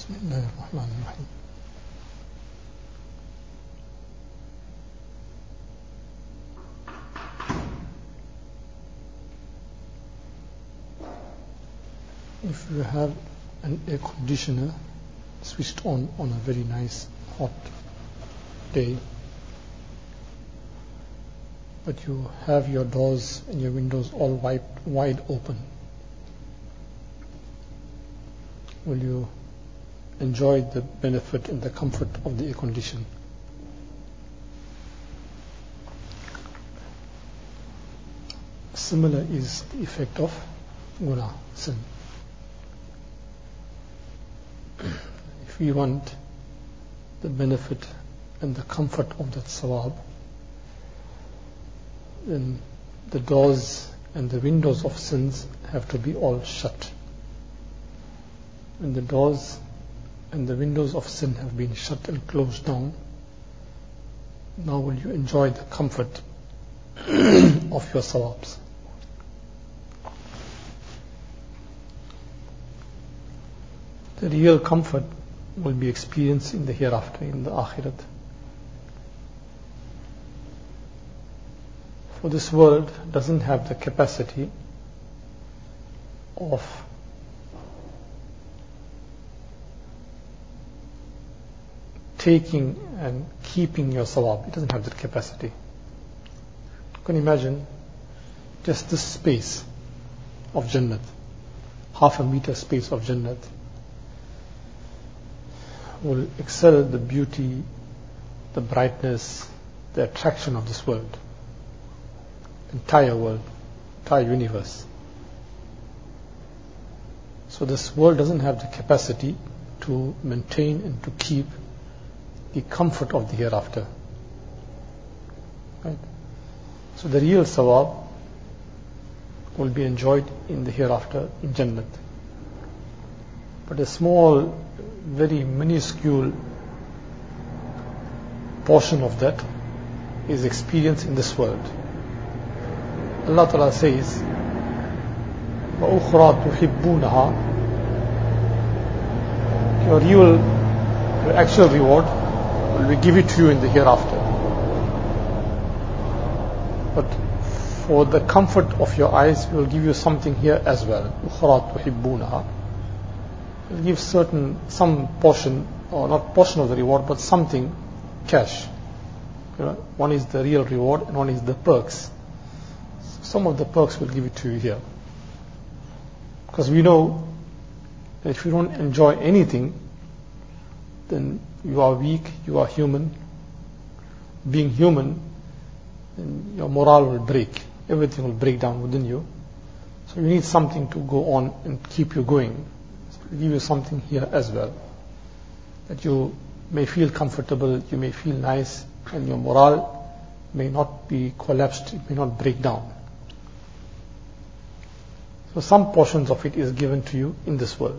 بسم الله الرحمن الرحيم. If you have an air conditioner switched on a very nice hot day, but you have your doors and your windows all wide open, will you enjoy the benefit and the comfort of the air condition? Similar is the effect of guna, sin. If we want the benefit and the comfort of that sawab, then the doors and the windows of sins have to be all shut. When the doors and the windows of sin have been shut and closed down, now will you enjoy the comfort of your sawabs. The real comfort will be experienced in the hereafter, in the akhirat. For this world doesn't have the capacity of taking and keeping your sawab. It doesn't have that capacity. You can imagine just this space of Jannat, half a meter space of Jannat, will excel the beauty, the brightness, the attraction of this world, entire world, entire universe. So this world doesn't have the capacity to maintain and to keep the comfort of the hereafter. Right? So the real sawab will be enjoyed in the hereafter, in Jannat. But a small, very minuscule portion of that is experienced in this world. Allah Ta'ala says, وَأُخْرَى تُحِبُّونَهَا, your actual reward will be given to you in the hereafter. But for the comfort of your eyes, we will give you something here as well. أُخْرَى تُحِبُّونَهَا. We'll give some portion, or not portion of the reward, but something, cash. One is the real reward and one is the perks. Some of the perks will give it to you here. Because we know that if you don't enjoy anything, then you are weak, you are human. Being human, then your morale will break. Everything will break down within you. So you need something to go on and keep you going. We'll give you something here as well, that you may feel comfortable, you may feel nice, and your morale may not be collapsed, it may not break down. So some portions of it is given to you in this world.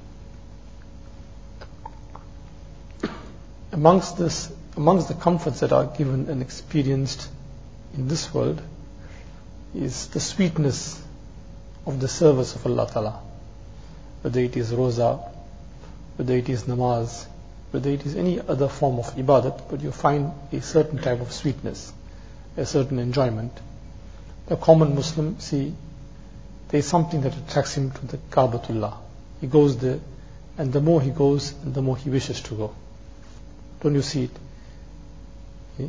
Amongst the comforts that are given and experienced in this world is the sweetness of the service of Allah Ta'ala. Whether it is roza, whether it is namaz, whether it is any other form of ibadat, but you find a certain type of sweetness, a certain enjoyment. The common Muslim, there is something that attracts him to the Kaabatullah. He goes there, and the more he goes, and the more he wishes to go. Don't you see it?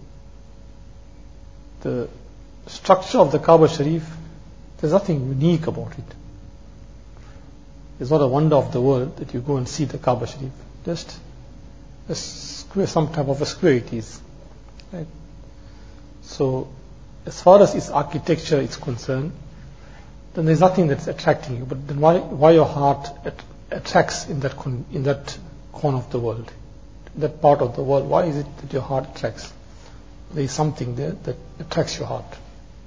The structure of the Kaaba Sharif, there's nothing unique about it. It's not a wonder of the world that you go and see the Kaaba Sharif. Just a square, some type of a square it is. Right? So, as far as its architecture is concerned, then there's nothing that's attracting you. But then why your heart attracts in that corner of the world, that part of the world? Why is it that your heart attracts? There is something there that attracts your heart.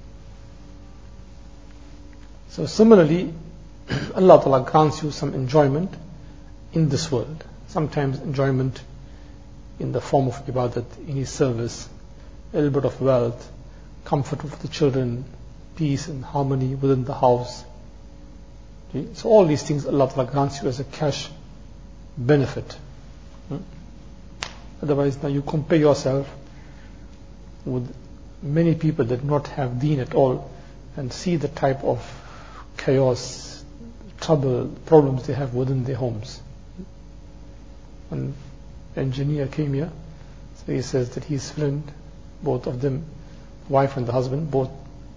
So similarly, Allah Ta'ala grants you some enjoyment in this world. Sometimes enjoyment in the form of ibadat, in His service, a little bit of wealth, comfort of the children, peace and harmony within the house. Okay? So all these things Allah Ta'ala grants you as a cash benefit. Otherwise, now you compare yourself with many people that do not have deen at all and see the type of chaos, trouble, problems they have within their homes. An engineer came here, so he says that his friend, both of them, wife and the husband, both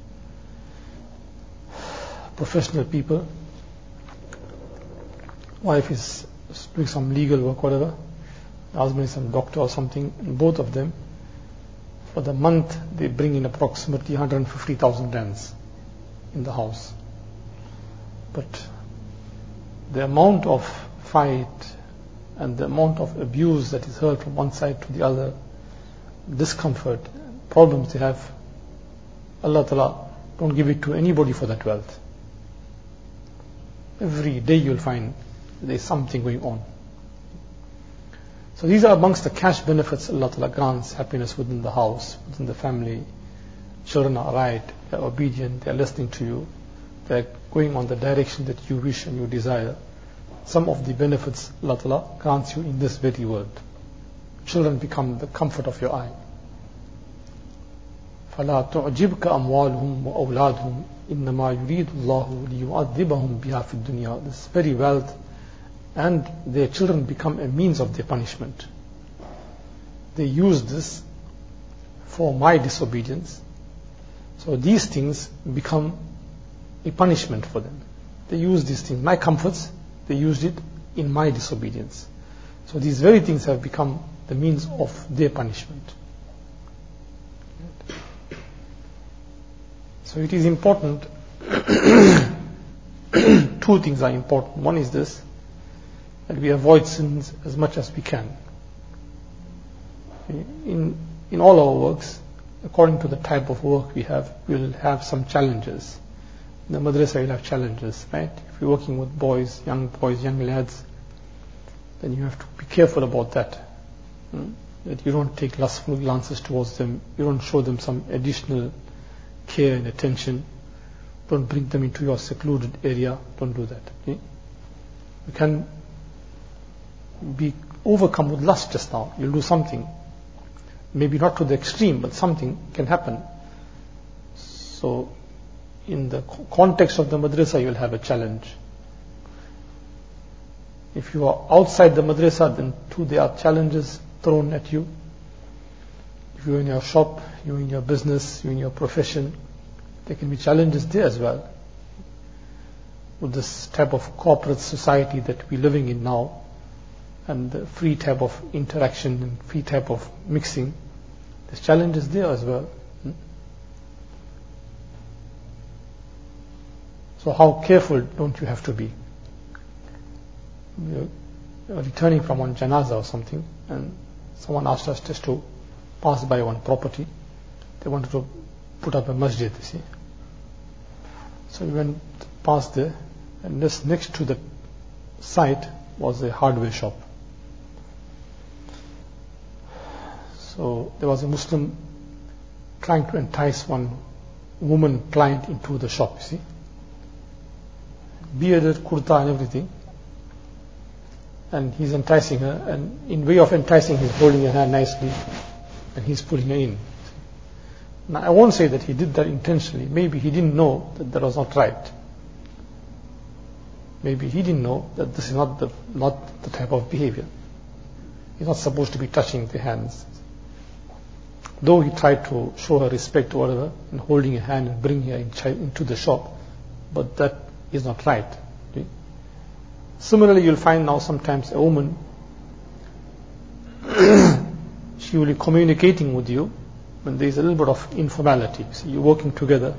professional people. Wife is doing some legal work, whatever. The husband is some doctor or something. And both of them, for the month, they bring in approximately 150,000 rands in the house. But the amount of fight and the amount of abuse that is heard from one side to the other, discomfort, problems they have, Allah Ta'ala don't give it to anybody for that wealth. Every day you'll find there is something going on. So these are amongst the cash benefits Allah Ta'ala grants: happiness within the house, within the family. Children are right, they are obedient, they are listening to you, they are going on the direction that you wish and you desire. Some of the benefits Allah Ta'ala grants you in this very world. Children become the comfort of your eye. فَلَا تُعْجِبْكَ أَمْوَالُهُمْ وَأَوْلَادُهُمْ إِنَّمَا يُرِيدُ اللَّهُ لِيُعَذِّبَهُمْ بِهَا فِي الدُّنْيَا. This very wealth and their children become a means of their punishment. They use this for my disobedience. So these things become a punishment for them. They use these things, my comforts, they used it in my disobedience. So these very things have become the means of their punishment. So it is important, two things are important. One is this, that we avoid sins as much as we can. In all our works, according to the type of work we have, we will have some challenges. In the madrasa you'll have challenges, right? If you're working with boys, young lads, then you have to be careful about that. That you don't take lustful glances towards them, you don't show them some additional care and attention, don't bring them into your secluded area, don't do that. Okay? You can be overcome with lust just now, you'll do something, maybe not to the extreme, but something can happen. So in the context of the madrasa you'll have a challenge. If you are outside the madrasa, then too there are challenges thrown at you. If you're in your shop, you're in your business, you're in your profession, there can be challenges there as well. With this type of corporate society that we're living in now, and the free type of interaction and free type of mixing, there's challenges there as well. So how careful don't you have to be? You're returning from one janaza or something, and someone asked us just to pass by one property. They wanted to put up a masjid, you see. So we went past there, and just next to the site was a hardware shop. So there was a Muslim trying to entice one woman client into the shop, you see. Bearded, kurta and everything. And he's enticing her, and in way of enticing, he's holding her hand nicely, and he's pulling her in. Now, I won't say that he did that intentionally. Maybe he didn't know that that was not right. Maybe he didn't know that this is not the type of behavior. He's not supposed to be touching the hands. Though he tried to show her respect or whatever, and holding her hand and bringing her into the shop, but that is not right. Okay? Similarly, you'll find now sometimes a woman, she will be communicating with you when there is a little bit of informality. So you're working together,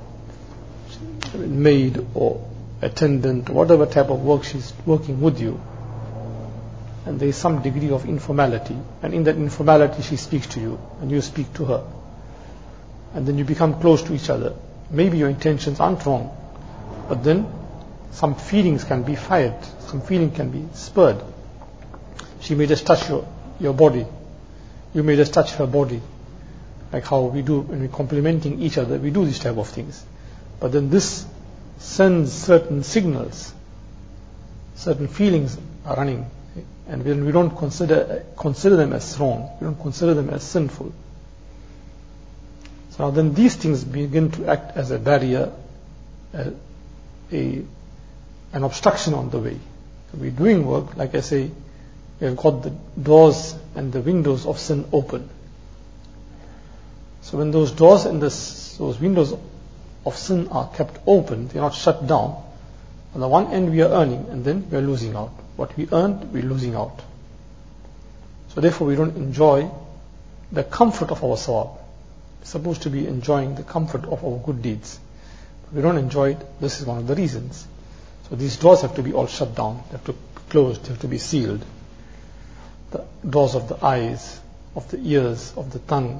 maid or attendant, whatever type of work she's working with you, and there is some degree of informality, and in that informality she speaks to you and you speak to her, and then you become close to each other. Maybe your intentions aren't wrong, but then some feelings can be fired, some feeling can be spurred. She may just touch your body, you may just touch her body, like how we do when we're complimenting each other, we do these type of things. But then this sends certain signals, certain feelings are running And when we don't consider them as wrong, we don't consider them as sinful. So now then these things begin to act as a barrier, an obstruction on the way. So we're doing work, like I say, we have got the doors and the windows of sin open. So when those doors and those windows of sin are kept open, they're not shut down. On the one end we are earning, and then we are losing out. What we earned, we're losing out. So therefore we don't enjoy the comfort of our sawab. We're supposed to be enjoying the comfort of our good deeds. We don't enjoy it. This is one of the reasons. So these doors have to be all shut down. They have to be closed. They have to be sealed. The doors of the eyes, of the ears, of the tongue.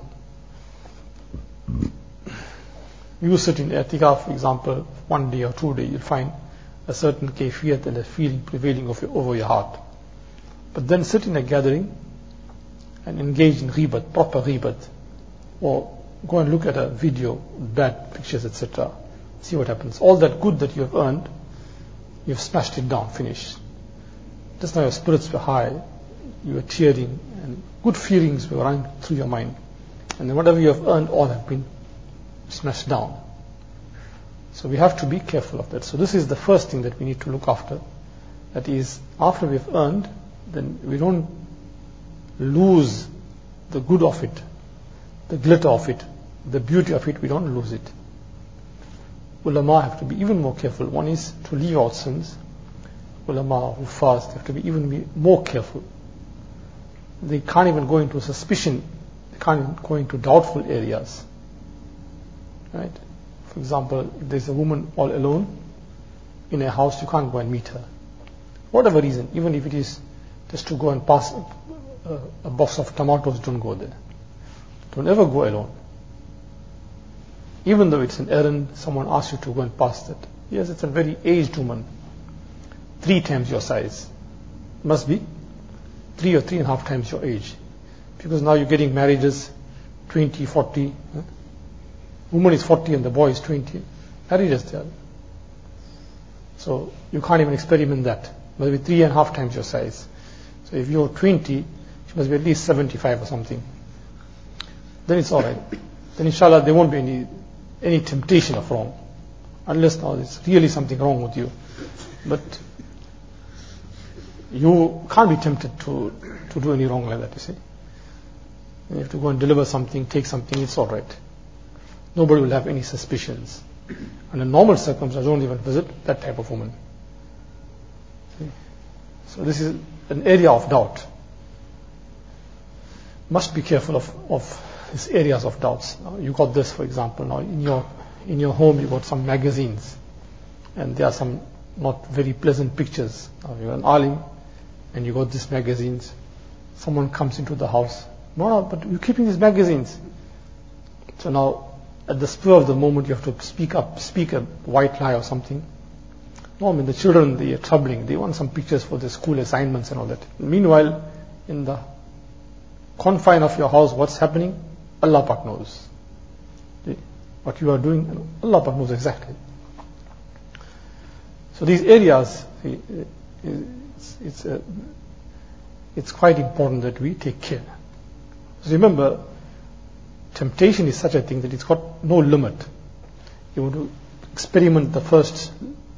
You sit in i'tikaf, for example, 1 day or 2 days, you'll find a certain kayfiyat and a feeling prevailing over your heart. But then sit in a gathering and engage in ghibat, proper ghibat, or go and look at a video, bad pictures, etc. See what happens. All that good that you have earned, you've smashed it down, finished. Just now your spirits were high, you were tearing, and good feelings were running through your mind. And then whatever you have earned, all have been smashed down. So we have to be careful of that. So this is the first thing that we need to look after. That is, after we've earned, then we don't lose the good of it, the glitter of it, the beauty of it. We don't lose it. Ulama have to be even more careful. One is to leave out sins. Ulama who fast have to be even more careful. They can't even go into suspicion. They can't go into doubtful areas. Right? For example, if there's a woman all alone in a house, you can't go and meet her. Whatever reason, even if it is just to go and pass a box of tomatoes, don't go there. Don't ever go alone. Even though it's an errand, someone asks you to go and pass that. Yes, it's a very aged woman, 3 times your size. Must be 3 or 3.5 times your age. Because now you're getting marriages, 20, 40. Woman is 40 and the boy is 20. Marriages there. So you can't even experiment that. Must be 3.5 times your size. So if you're 20, she must be at least 75 or something. Then it's alright. Then inshallah there won't be any temptation of wrong. Unless now there's really something wrong with you. But you can't be tempted to do any wrong like that, you see. You have to go and deliver something, take something, it's alright. Nobody will have any suspicions. Under normal circumstances, don't even visit that type of woman. See? So this is an area of doubt. Must be careful of these areas of doubts. Now, you got this, for example. Now in your home you got some magazines, and there are some not very pleasant pictures. Now you're an alim, and you got these magazines. Someone comes into the house. No, but you're keeping these magazines. So now, at the spur of the moment, you have to speak a white lie or something. No, I mean the children, they are troubling. They want some pictures for the school assignments and all that. Meanwhile, in the confine of your house, what's happening? Allah Pak knows. What you are doing, Allah Pak knows exactly. So these areas, it's quite important that we take care. So remember, temptation is such a thing that it's got no limit. You want to experiment the first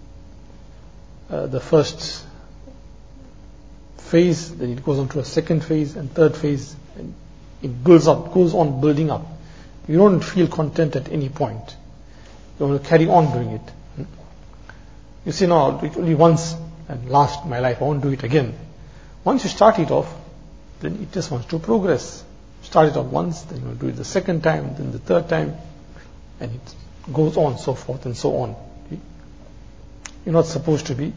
phase, then it goes on to a second phase and third phase, and it builds up, goes on building up. You don't feel content at any point. You want to carry on doing it. You say, no, I'll do it only once and last my life, I won't do it again. Once you start it off, then it just wants to progress. Start it off once, then you'll do it the second time, then the third time, and it goes on, so forth and so on. You're not supposed to be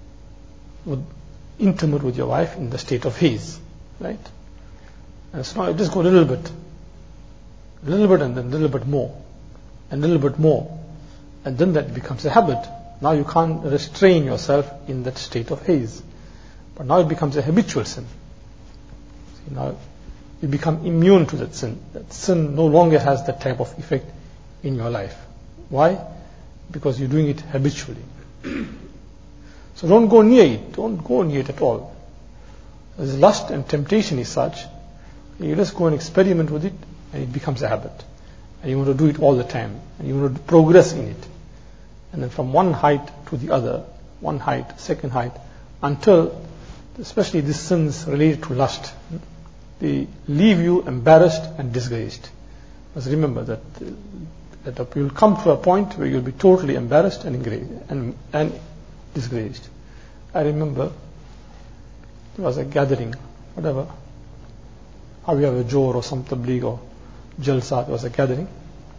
intimate with your wife in the state of haze, right? And so now you just go a little bit and then a little bit more, and a little bit more, and then that becomes a habit. Now you can't restrain yourself in that state of haze, but now it becomes a habitual sin. See, now you become immune to that sin. That sin no longer has that type of effect in your life. Why? Because you're doing it habitually. So don't go near it. Don't go near it at all. As lust and temptation is such, you just go and experiment with it, and it becomes a habit. And you want to do it all the time, and you want to progress in it. And then from one height to the other, one height, second height, until, especially these sins related to lust, they leave you embarrassed and disgraced. Because remember that you will come to a point where you will be totally embarrassed and disgraced. I remember there was a gathering, whatever, how we have a Jor or some Tabligh or Jalsa, there was a gathering,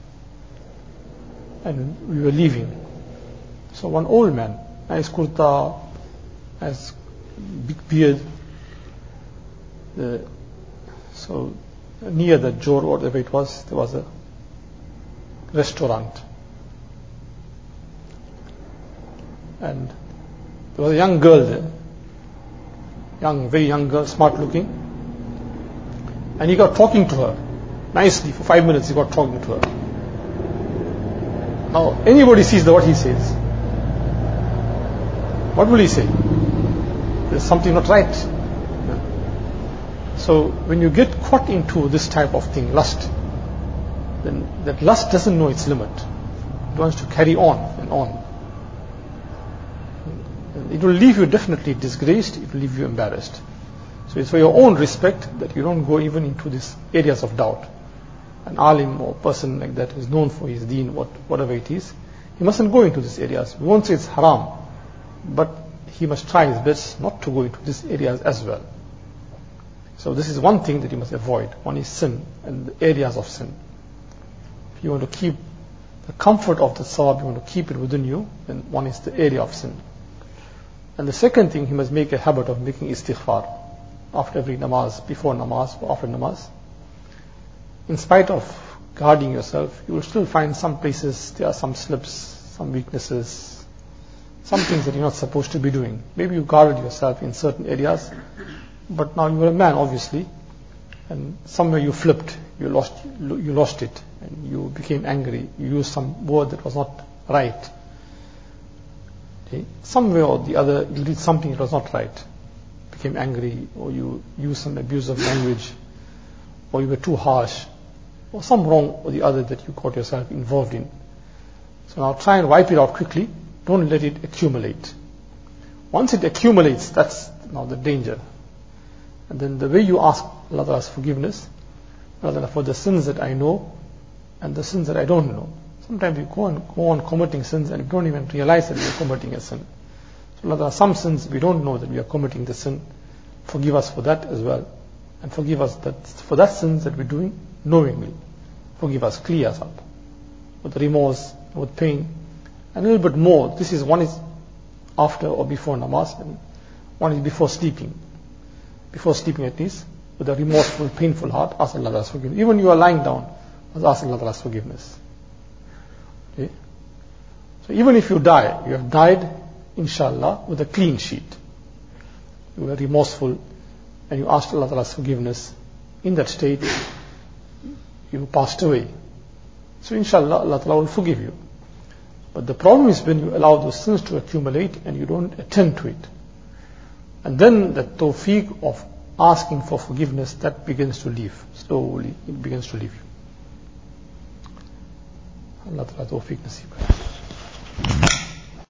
and we were leaving. So one old man, nice kurta, has big beard, so near the Jor or whatever it was, there was a restaurant. And there was a young girl there, very young girl, smart looking. And he got talking to her nicely for 5 minutes. He got talking to her. Now anybody sees what he says. What will he say? There's something not right. So when you get caught into this type of thing, lust, then that lust doesn't know its limit. It wants to carry on and on. It will leave you definitely disgraced, it will leave you embarrassed. So it's for your own respect that you don't go even into these areas of doubt. An alim or person like that is known for his deen, whatever it is, he mustn't go into these areas. We won't say it's haram, but he must try his best not to go into these areas as well. So this is one thing that you must avoid. One is sin and the areas of sin. If you want to keep the comfort of the sawab, you want to keep it within you, then one is the area of sin. And the second thing, he must make a habit of making istighfar after every namaz, before namaz, or after namaz. In spite of guarding yourself, you will still find some places there are some slips, some weaknesses, some things that you're not supposed to be doing. Maybe you guarded yourself in certain areas, but now you're a man, obviously, and somewhere you flipped, you lost it, and you became angry. You used some word that was not right. Okay? Somewhere or the other, you did something that was not right. Became angry, or you used some abusive language, or you were too harsh, or some wrong or the other that you got yourself involved in. So now try and wipe it out quickly. Don't let it accumulate. Once it accumulates, that's now the danger. And then the way you ask Allah Ta'ala's forgiveness, Allah, for the sins that I know and the sins that I don't know. Sometimes you go on committing sins and you don't even realize that you're committing a sin. So Allah, some sins we don't know that we are committing the sin. Forgive us for that as well. And forgive us for that sins that we're doing knowingly. Forgive us, clear us up. With remorse, with pain. And a little bit more. One is after or before namaz, and one is before sleeping. Before sleeping at least, with a remorseful, painful heart, ask Allah's forgiveness. Even you are lying down, ask Allah's forgiveness. Okay? So even if you die, you have died, inshallah, with a clean sheet. You were remorseful, and you asked Allah's forgiveness. In that state, you passed away. So inshallah, Allah Ta'ala will forgive you. But the problem is when you allow those sins to accumulate and you don't attend to it. And then the tawfiq of asking for forgiveness, that begins to leave. Slowly, it begins to leave you. Allah Ta'ala tawfiq nasib.